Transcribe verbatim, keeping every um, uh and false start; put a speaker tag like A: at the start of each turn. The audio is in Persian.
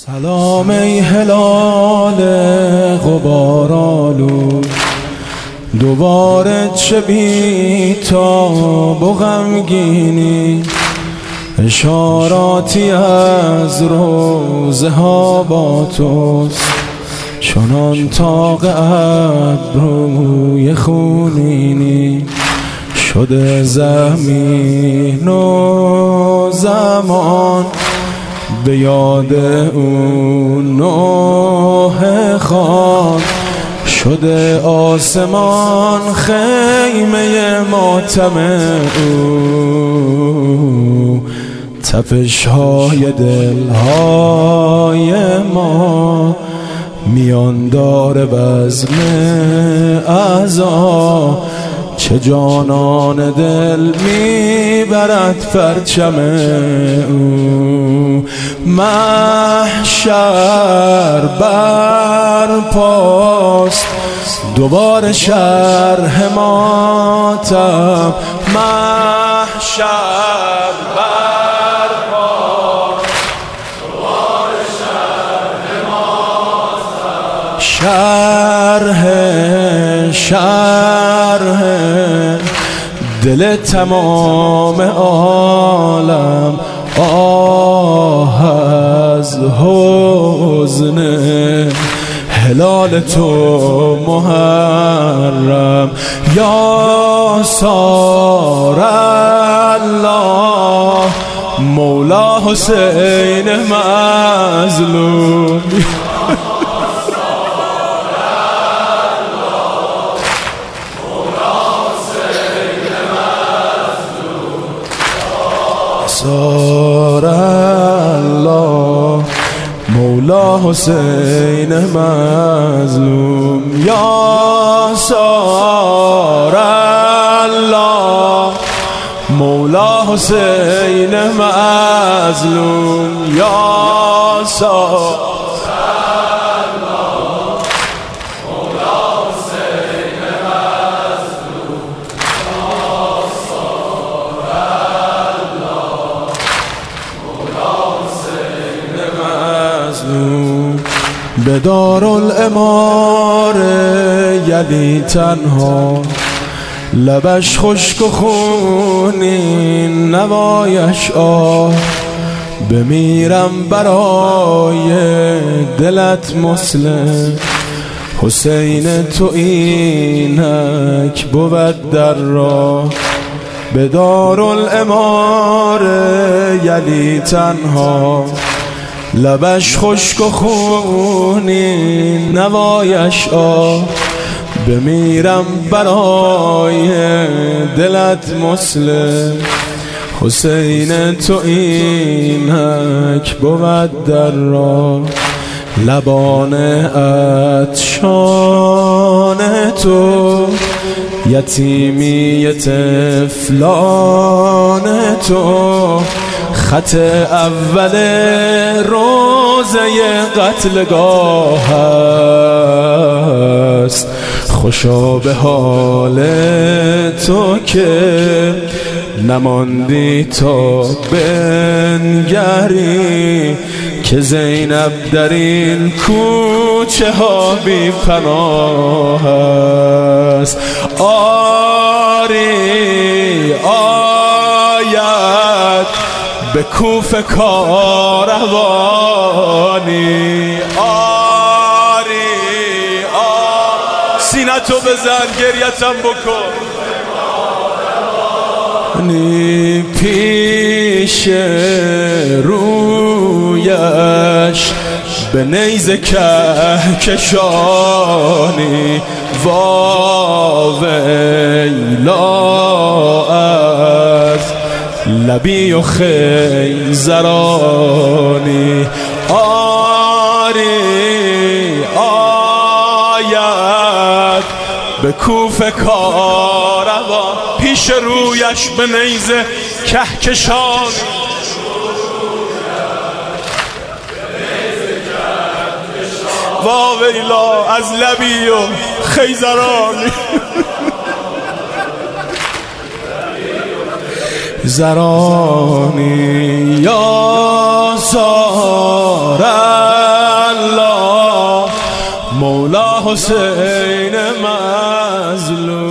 A: سلام ای هلال غبارآلود، دوباره چه بی‌تاب و غمگینی، اشاراتی از روزه ها با توست، چنان طاق ابروی خونینی، شده زمین و زمان به یاد اون نوح خان، شده آسمان خیمه ماتم او، تپش های دلهای ما میان داره بزم عزا، چه جانان دل میبرد پرچم او، محشر برپاست دوباره شرح ماتم، محشر برپاست دوباره شرح ماتم، شرح شرح دل تمام عالم، آه از حزن هلال تو محرم، یا سار الله مولا حسین مظلوم، سار الله مولا حسین مظلوم، یا سار الله مولا حسین مظلوم، یا سار به دارالعماره یلی تنها، لبش خشک و خونین نوایش آه، بمیرم برای دلت مسلم، حسین تو اینک بود در راه، به دارالعماره یلی تنها، لبش خشک و خونین نوایش آه، بمیرم برای دلت مسلم، حسین تو اینک بود در راه، لبان عطشان تو یتیمی طفلان تو، خط اول روزه قتلگاه است، خوشا به حال تو که نماندی تا بنگری، که زینب در این کوچه ها بی پناه است، آری آید به کوفه کاروانی، آری آ سینتو بزن گریتم بکن، نی پیش رویش به نیزه کهکشانی، واویلا از لبی و خیزرانی، آری آید به کوفه کاروان، پیش رویش به نیزه کهکشانی، واویلا از لبی و خیزرانی، زرانی یا سارا مولا حسین مظلوم.